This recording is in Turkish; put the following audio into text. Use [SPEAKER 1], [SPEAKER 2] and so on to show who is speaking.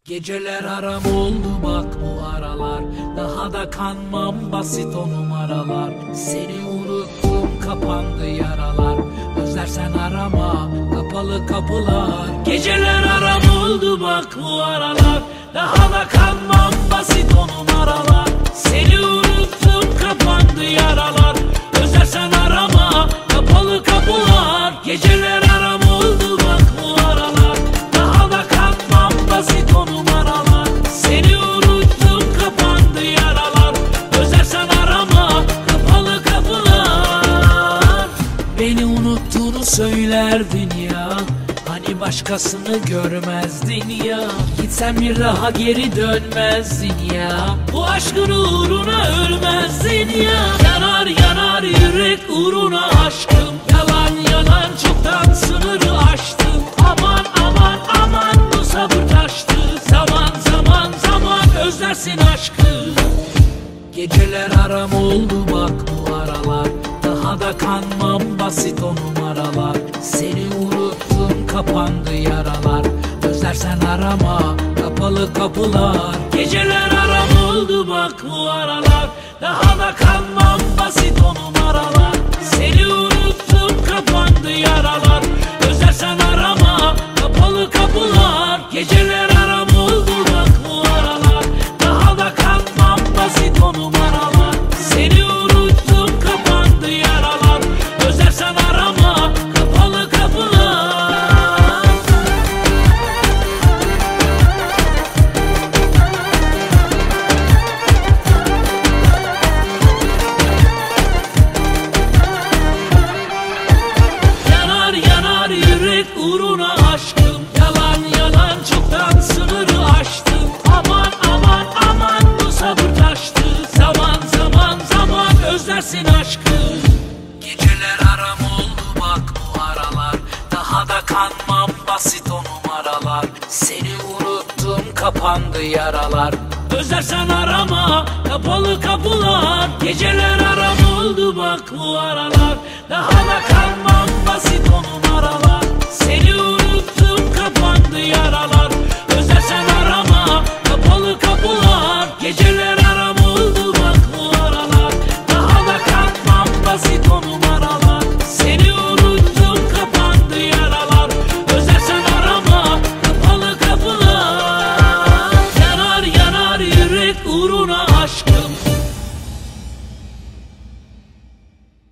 [SPEAKER 1] Geceler aram oldu bak bu aralar. Daha da kanmam basit o numaralar. Seni unuttum kapandı yaralar. Özlersen arama kapalı kapılar. Geceler aram oldu bak bu aralar. Daha da kanmam basit o numaralar. Seni unuttum kapandı yaralar. Özlersen arama kapalı kapılar. Geceler aram oldu bak bu aralar. Daha da kanmam basit o numaralar. Seni unuttum kapandı yaralar. Özlersen arama kapalı kapılar. Beni unuttuğunu söylerdin ya, hani başkasını görmezdin ya. Gitsen bir daha geri dönmezdin ya. Bu aşkın uğruna ölmezdin ya. Yanar yanar yürek uğruna aşkım. Yalan yalan çoktan sınırı aştım. Aman aman aman bu sabır taştı. Zaman zaman zaman özlersin aşkı. Geceler aram oldu bak bu aralar. Daha da kanmam basit o numaralar. Seni unuttum kapandı yaralar. Özlersen arama kapalı kapılar. Geceler aram oldu bak bu aralar. Daha da kanmam basit o numaralar. Seni unuttum kapandı yaralar. Özlersen arama kapalı kapılar. Geceler aram oldu bak bu aralar. Daha da kanmam basit o numaralar. Seni unuttum kapandı yaralar. Özlersen arama kapalı kapılar. Yanar yanar yürek uğruna aşkım. Yalan yalan çoktan sınırı aştım. Aman aman aman bu sabır taştı. Zaman zaman zaman özlersin aşkı. Geceler aram oldu bak bu aralar. Daha da kanmam basit o numaralar. Seni unuttum kapandı yaralar. Özlersen arama kapalı kapılar. Geceler aram oldu bak bu aralar. Daha da kanmam basit